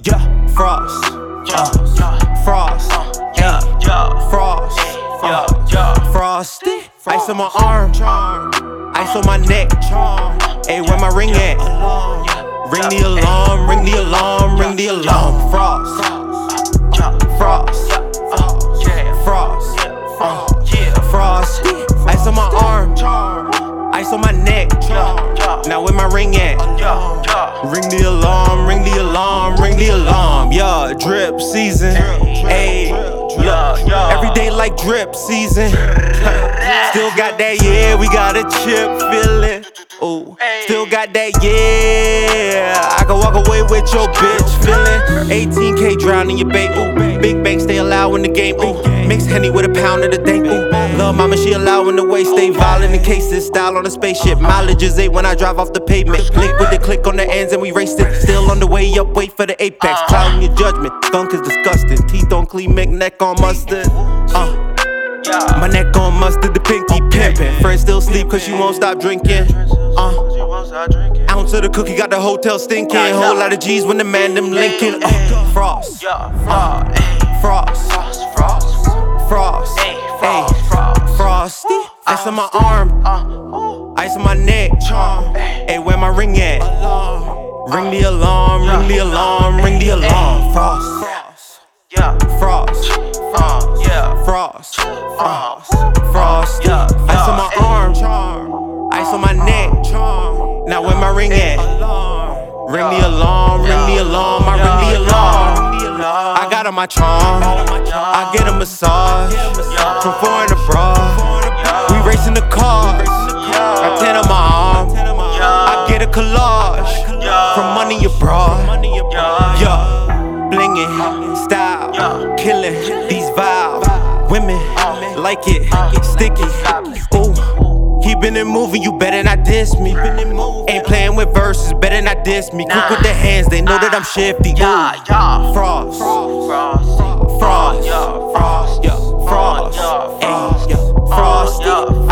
Frost, Frost, Frost, Frosty. Ice on my arm, ice on my neck. Hey, where my ring at? Ring the alarm, ring the alarm, ring the alarm. Frost, Frost, Frost, Frosty. Ice on my arm, ice on my neck. Now where my ring at? Ring the alarm, ring the alarm, ring the alarm. Yeah, drip season. Ayy, yeah, every day like drip season. Still got that, yeah, we got a chip feeling. Ooh, still got that, yeah. I can walk away with your bitch feeling. 18K drown in your bait, ooh. Big bank stay alive in the game, ooh. Mix Henny with a pound of the dank, ooh. Lil' mama, she allowin' the way. Stay violent in cases, style on a spaceship. Mileage is 8 when I drive off the pavement. Link with the click on the ends and we raced it. Still on the way up, wait for the apex. Clouding your judgment, skunk is disgusting. Teeth on clean, make neck on mustard. My neck on mustard, the pinky pimpin'. Friend still sleep cause she won't stop drinking. Ounce of the cookie got the hotel stinking. Whole lot of G's when the man them linking. Frost, Frost, Frost, Frosty. Ice on my arm, ice on my neck. Hey, where my ring at? Ring the alarm, ring the alarm, ring the alarm. Frost, Frost, Frost, Frost. Ice on my arm, ice on my neck. Now where my ring at? Ring the alarm, ring the alarm, I ring the alarm. I got on my charm, I get a massage from foreign abroad. We racing the cars, got 10 on my arm. I get a collage from money abroad. Yeah, blingin', style, killing these vibes. Women like it, sticky. Ooh, keeping it moving, you better not diss me. Ain't playing with verses, better not diss me. Quick with the hands, they know that I'm shifty. Ooh, Frost, Frost, Frost, Frost, Frosty.